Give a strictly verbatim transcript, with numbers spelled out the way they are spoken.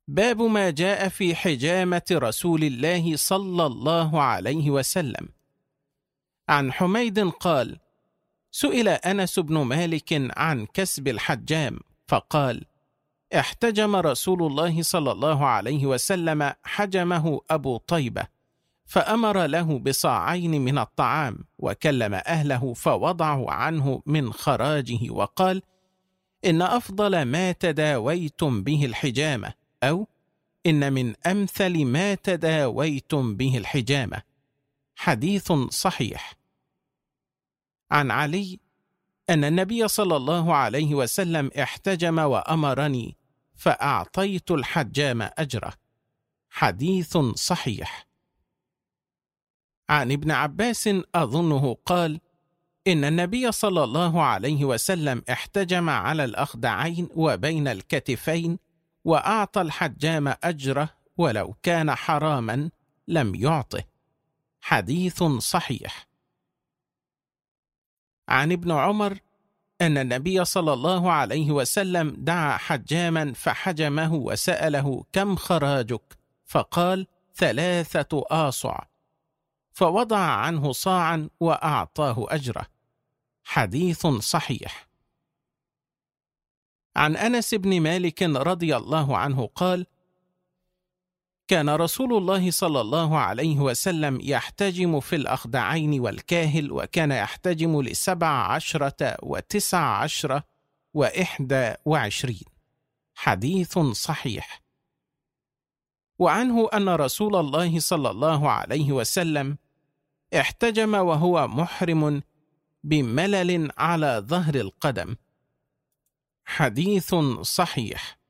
باب ما جاء في حجامة رسول الله صلى الله عليه وسلم. عن حميد قال: سئل أنس بن مالك عن كسب الحجام فقال: احتجم رسول الله صلى الله عليه وسلم حجمه أبو طيبة، فأمر له بصاعين من الطعام، وكلم أهله فوضعوا عنه من خراجه، وقال: إن أفضل ما تداويتم به الحجامة، أو إن من أمثل ما تداويتم به الحجامة. حديث صحيح. عن علي أن النبي صلى الله عليه وسلم احتجم وأمرني فأعطيت الحجام أجره. حديث صحيح. عن ابن عباس أظنه قال: إن النبي صلى الله عليه وسلم احتجم على الأخدعين وبين الكتفين، وأعطى الحجام أجره ولو كان حراما لم يعطه. حديث صحيح. عن ابن عمر أن النبي صلى الله عليه وسلم دعا حجاما فحجمه وسأله: كم خراجك؟ فقال: ثلاثة آصع، فوضع عنه صاعا وأعطاه أجره. حديث صحيح. عن أنس بن مالك رضي الله عنه قال: كان رسول الله صلى الله عليه وسلم يحتجم في الأخدعين والكاهل، وكان يحتجم لسبع عشرة وتسع عشرة وإحدى وعشرين. حديث صحيح. وعنه أن رسول الله صلى الله عليه وسلم احتجم وهو محرم بملل على ظهر القدم. حديث صحيح.